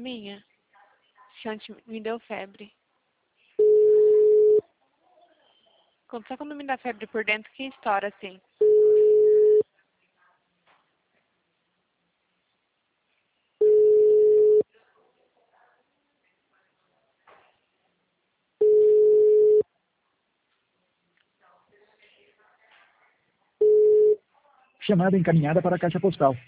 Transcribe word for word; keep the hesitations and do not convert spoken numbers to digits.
minha. Que ontem me deu febre. Quando- Só quando me dá febre por dentro que estoura assim. Chamada encaminhada para a caixa postal